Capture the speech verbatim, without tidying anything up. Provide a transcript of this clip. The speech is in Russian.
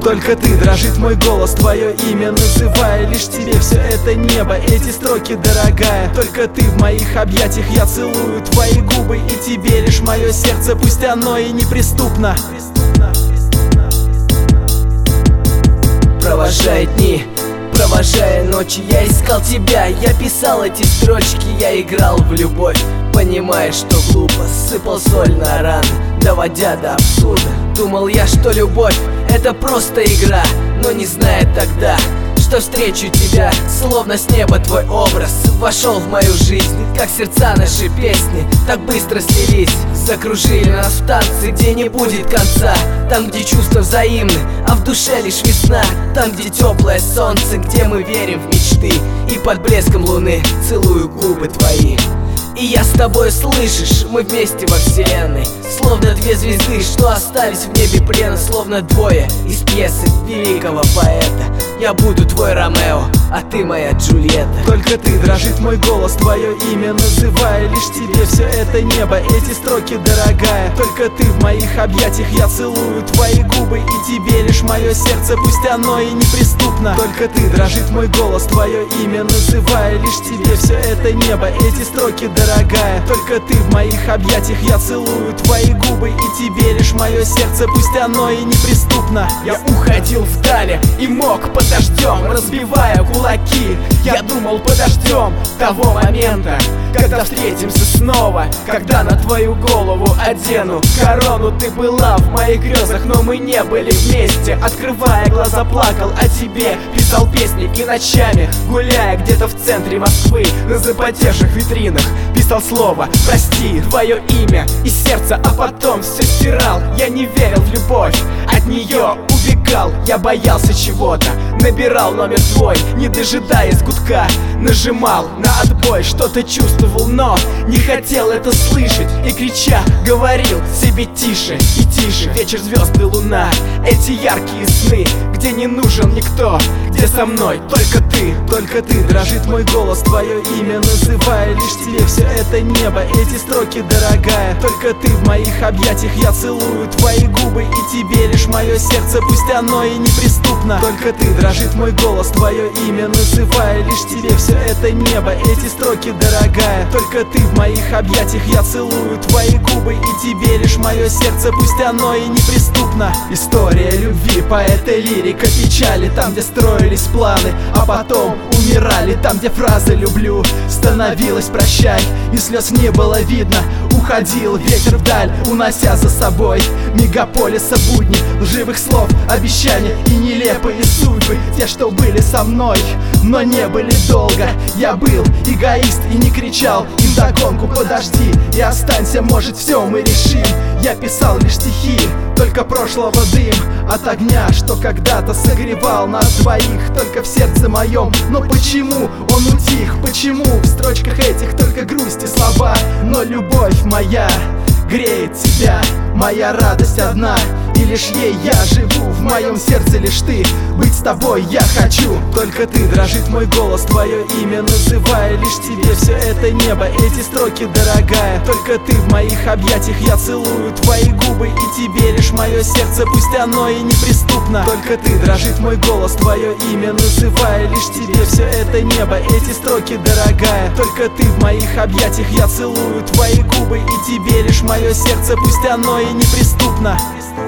Только ты, дрожит мой голос, твое имя называя. Лишь тебе все это небо, эти строки, дорогая. Только ты в моих объятиях, я целую твои губы. И тебе лишь мое сердце, пусть оно и неприступно. Провожая дни, провожая ночи, я искал тебя, я писал эти строчки, я играл в любовь, понимая, что глупо, сыпал соль на раны, доводя до абсурда. Думал я, что любовь — это просто игра, но не зная тогда, что встречу тебя, словно с неба твой образ вошел в мою жизнь. Как сердца наши песни так быстро слились, закружили нас в танцы, где не будет конца. Там, где чувства взаимны, а в душе лишь весна. Там, где теплое солнце, где мы верим в мечты. И под блеском луны целую губы твои. И я с тобой, слышишь, мы вместе во вселенной, словно две звезды, что остались в небе плена. Словно двое из пьесы великого поэта. Я буду твой Ромео, а ты моя Джульетта. Только ты, дрожит мой голос, твое имя называя. Лишь тебе все это небо, эти строки, дорогая. Только ты в моих объятиях, я целую твои губы. И тебе лишь мое сердце, пусть оно и неприступно. Только ты, дрожит мой голос, твое имя называя. Лишь тебе все это небо, эти строки, дорогая. Только ты в моих объятиях, я целую твои губы. И тебе лишь мое сердце, пусть оно и неприступно. Я уходил вдали и мог под дождем, разбивая кулаки. Я думал, подождем того момента, когда встретимся снова, когда на твою голову одену корону. Ты была в моих грезах, но мы не были вместе. Открывая глаза, плакал о тебе, писал песни и ночами, гуляя где-то в центре Москвы, на запотевших витринах, писал слово «прости», твое имя и сердце, а потом все стирал. Я не верил в любовь, от нее убегал. Я боялся чего-то, набирал номер твой, не дожидаясь гудка, нажимал на отбой. Что-то чувствовал, но не хотел это слышать, и крича говорил себе тише и тише. Вечер, звезды, луна, эти яркие сны, где не нужен никто, где со мной только ты. Только ты, дрожит мой голос, твое имя называя. Лишь тебе все это небо, эти строки, дорогая. Только ты в моих объятиях, я целую твои губы. И тебе лишь мое сердце, пусть оно и неприступно. Только ты, дрожит мой голос, твое имя называя. Лишь тебе все это небо, эти строки, дорогая. Только ты в моих объятиях, я целую твои губы. И тебе лишь мое сердце, пусть оно и неприступно. История любви, поэта, лирика, печали. Там, где строились планы, а потом умирали. Там, где фраза «люблю» становилась «прощай», и слез не было видно. Уходил ветер вдаль, унося за собой мегаполиса будни, лживых слов, обещаний и нелепые судьбы. Те, что были со мной, но не были долго. Я был эгоист и не кричал им вдогонку: подожди и останься, может все мы решим. Я писал лишь стихи, только прошлого дым от огня, что когда-то согревал нас двоих, только в сердце моем. Но почему он утих? Почему в строчках этих только грусть и слова? Но любовь моя греет тебя, моя радость одна, и лишь ей я живу. В моем сердце лишь ты, быть с тобой я хочу. Только ты, дрожит мой голос, твое имя называя. Лишь тебе все это небо, эти строки, дорогая. Только ты в моих объятиях, я целую твои губы. И тебе лишь мое сердце, пусть оно и неприступно. Только ты, дрожит мой голос, твое имя называя. Лишь тебе все это небо, эти строки, дорогая. Только ты в моих объятиях, я целую твои губы. И тебе лишь мое сердце, пусть оно и неприступно.